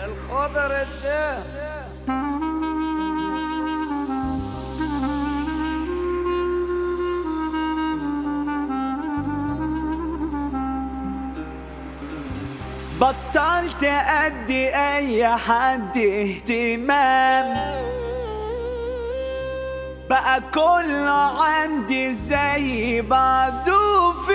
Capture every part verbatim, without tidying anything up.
الخضر ده بطلت أدي أي حد اهتمام، بقى كله عندي زي بعضه في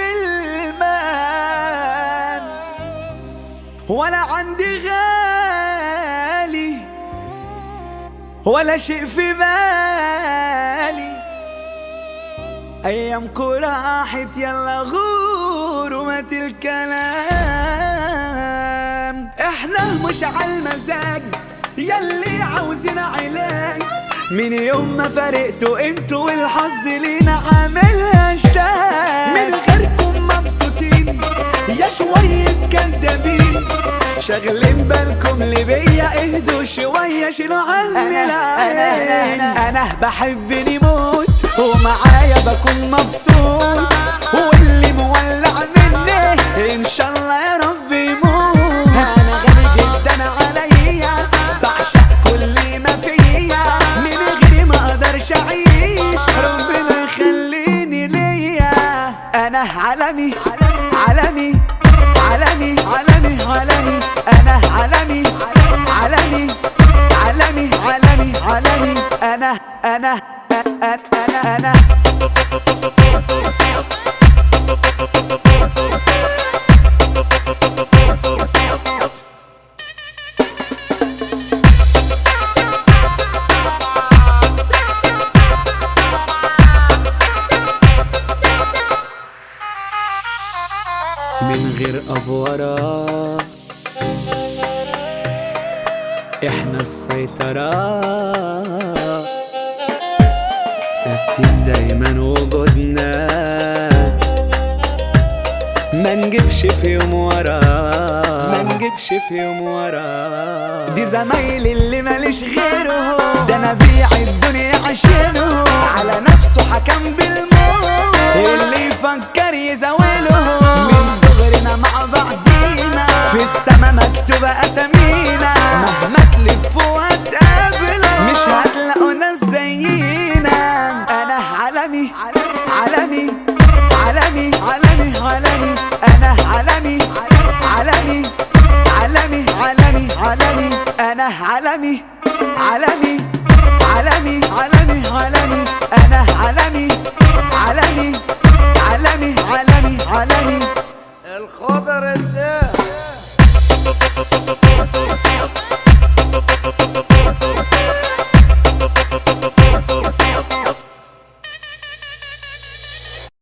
المام، ولا عندي غالي ولا شيء في بالي. أيامكو راحت يلا غور ومات الكلام. احنا مش عالمزاج يلي عاوزين علاج، من يوم ما فرقتوا انتوا والحظ لينا عامل هاشتاج. من غيركم مبسوطين يا شوية كدابين، شاغلين بالكم اللي بيا اهدوا شوية شيلوا عني العين. انا بحبني موت ومعايا بكون مبسوط، واللي مولع مني ان شاء الله يا رب يموت. انا غالي جدا عليا بعشق كل ما فيا، من غيري ما اقدرش اعيش ربنا يخليني ليا. انا عالمي عالمي عالمي عالمي عالمي، انا عالمي عالمي عالمي عالمي عالمي، انا انا انا انا انا من غير أفورة احنا السيطرة، ثابتين دايما وجودنا ما نجيبش في يوم ورا، ما نجيبش في يوم ورا. دي زمايلي اللي ماليش غيره، ده انا بيع الدنيا عشانه، على نفسه حكم بالموت اللي يفكر يزاوله. من صغرنا مع بعضينا في السما مكتوبة اسامينا، مهما تلفوا وتقابلوا مش هتلاقوا ناس زينا. انا عالمي عالمي عالمي عالمي عالمي، انا عالمي عالمي عالمي عالمي عالمي، انا عالمي عالمي